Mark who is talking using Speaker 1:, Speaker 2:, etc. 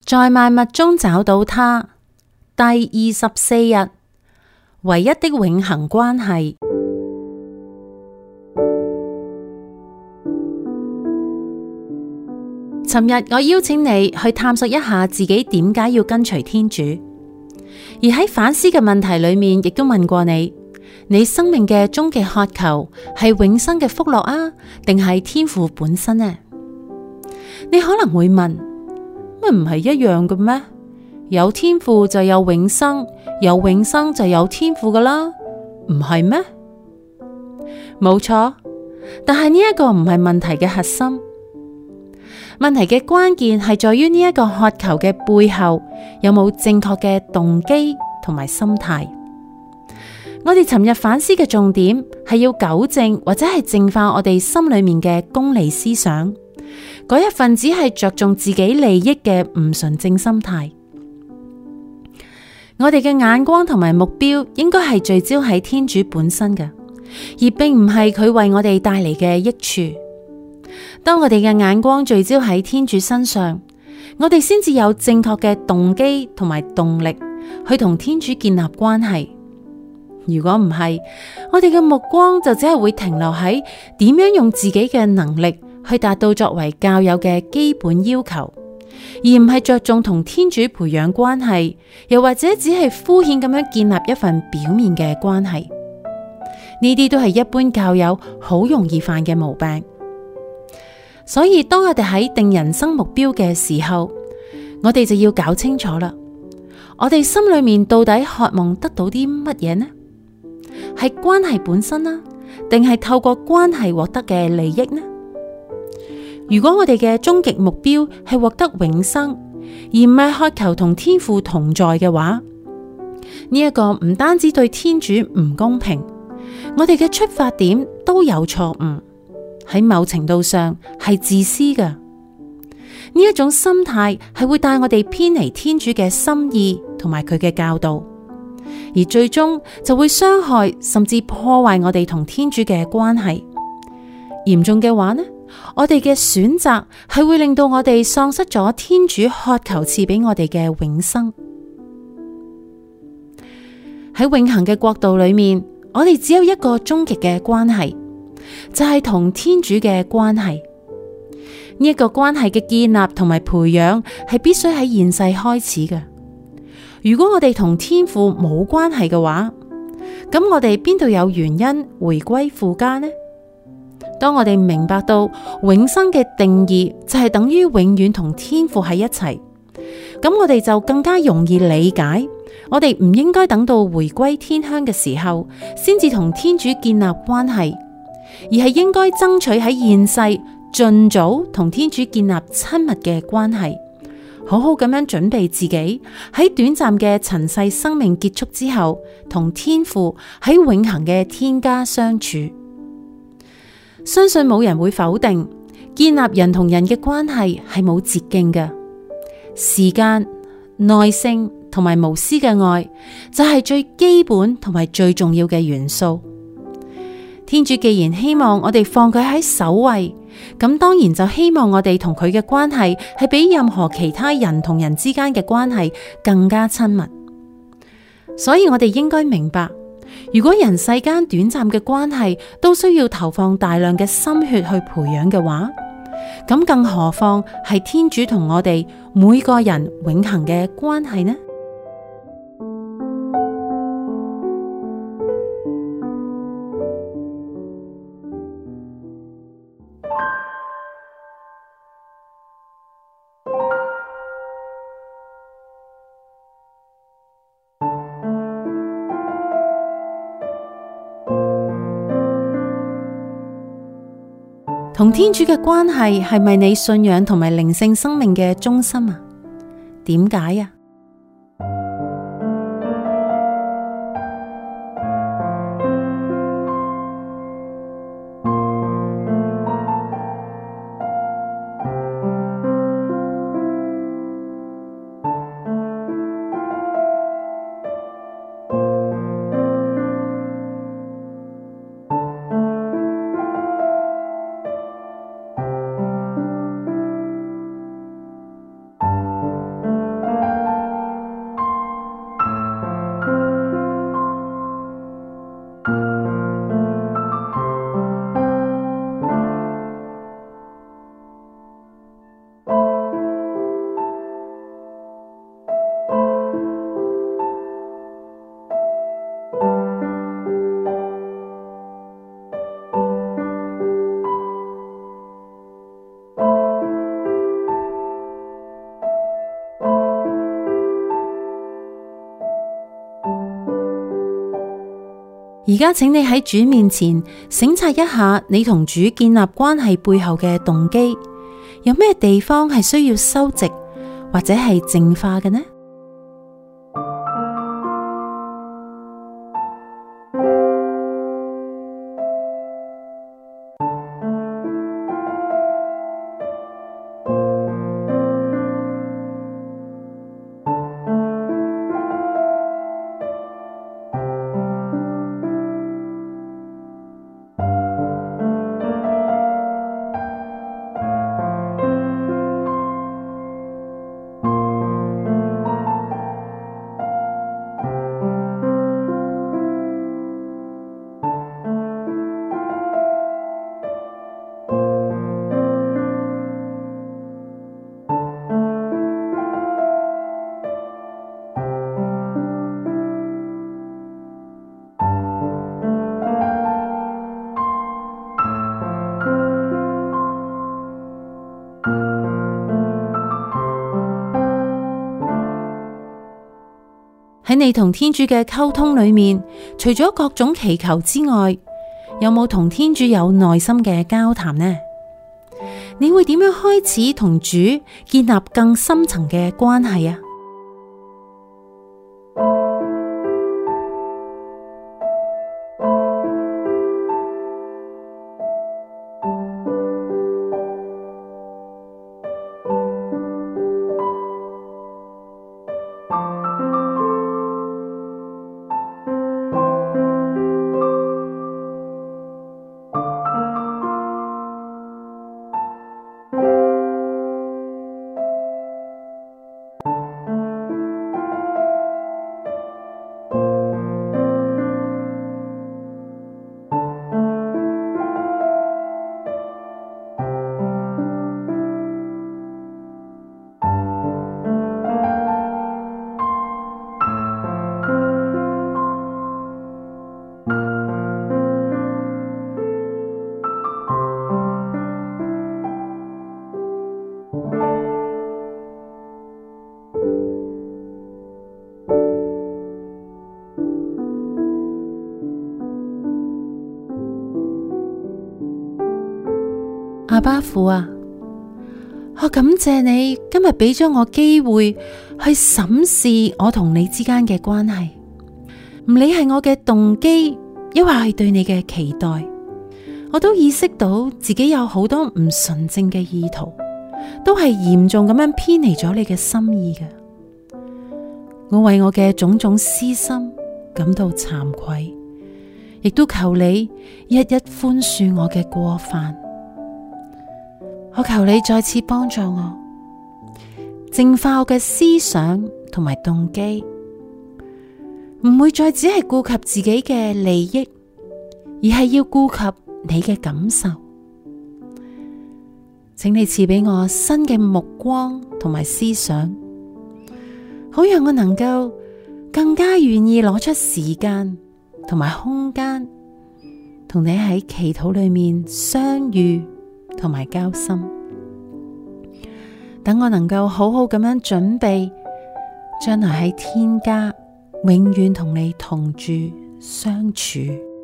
Speaker 1: 在萬物中找到他。第24日，唯一的永恆關係。尋日我邀請你去探索一下自己點解要跟隨天主，而喺反思嘅問題裏面，亦都問過你生命嘅終極渴求係永生嘅福樂啊，定係天父本身呢？你可能會問，乜唔係一樣嘅咩？有天父就有永生，有永生就有天父㗎啦，唔係咩？冇錯，但係呢一個唔係問題嘅核心。問題嘅關鍵係在於呢一個渴求嘅背後有冇正確嘅動機同埋心態。我哋尋日反思嘅重點係要糾正或者係淨化我哋心裏面嘅功利思想，嗰一份只係着重自己利益嘅唔純正心態。我哋嘅眼光同埋目標應該係聚焦喺天主本身嘅，而並唔係佢為我哋帶嚟嘅益處。當我哋嘅眼光聚焦喺天主身上，我哋先至有正確嘅動機同埋動力去同天主建立關係。如果唔係，我哋嘅目光就只係會停留喺點樣用自己嘅能力去達到作為教友嘅基本要求，而唔係着重同天主培養關係，又或者只係敷衍咁樣建立一份表面嘅關係。呢啲都係一般教友好容易犯嘅毛病。所以當我哋喺定人生目標嘅時候，我哋就要搞清楚啦。我哋心裏面到底渴望得到啲乜嘢呢？係關係本身啦，定係透過關係獲得嘅利益呢？如果我哋嘅終極目標係獲得永生，而唔係渴求同天父同在嘅話，呢一個唔單止對天主唔公平，我哋嘅出發點都有錯誤。喺某程度上係自私嘅，呢一種心態係會帶我哋偏離天主嘅心意同埋佢嘅教導，而最終就會傷害甚至破壞我哋同天主嘅關係。嚴重嘅話呢，我哋嘅選擇係會令到我哋喪失咗天主渴求賜俾我哋嘅永生。喺永恆嘅國度裏面，我哋只有一個終極嘅關係，就係同天主嘅關係。呢一個關係嘅建立同埋培養係必須喺現世開始嘅。如果我哋同天父冇關係嘅話，咁我哋邊度有原因回歸父家呢？當我哋明白到永生嘅定義就係等於永遠同天父喺一齊，咁我哋就更加容易理解，我哋唔應該等到回歸天鄉嘅時候先至同天主建立關係，而係應該爭取喺現世盡早同天主建立親密嘅關係，好好咁樣準備自己喺短暫嘅塵世生命結束之後，同天父喺永恆嘅天家相處。相信冇人會否定，建立人同人嘅關係係冇捷徑嘅。時間、耐性同埋無私嘅愛就係最基本同埋最重要嘅元素。天主既然希望我哋放佢喺首位，咁當然就希望我哋同佢嘅關係係比任何其他人同人之間嘅關係更加親密。所以我哋應該明白，如果人世間短暫嘅關係都需要投放大量嘅心血去培養嘅話，咁更何況係天主同我哋每個人永恆嘅關係呢？同天主嘅關係係咪你信仰同埋靈性生命嘅中心啊？點解啊？ 而家請你喺主面前省察一下你同主建立關係背後嘅動機，有咩地方係需要修直或者係淨化嘅呢？喺你同天主嘅溝通裏面，除咗各種祈求之外，有冇同天主有內心嘅交談呢？你會點樣開始同主建立更深層嘅關係啊？阿爸父啊，我感謝你今日俾咗我機會去審視我同你之間嘅關係，唔理係我嘅動機，抑或係對你嘅期待，我都意識到自己有好多唔純正嘅意圖，都係嚴重咁樣偏離咗你嘅心意嘅。我為我嘅種種私心感到慚愧，亦都求你一一寬恕我嘅過犯。我求你再次幫助我，淨化我嘅思想同埋動機，唔會再只係顧及自己嘅利益，而係要顧及你嘅感受。請你賜俾我新嘅目光同埋思想，好讓我能夠更加願意攞出時間同埋空間，同你喺祈禱裏面相遇同埋交心，等我能夠好好咁樣準備，將來喺天家永遠同你同住相處。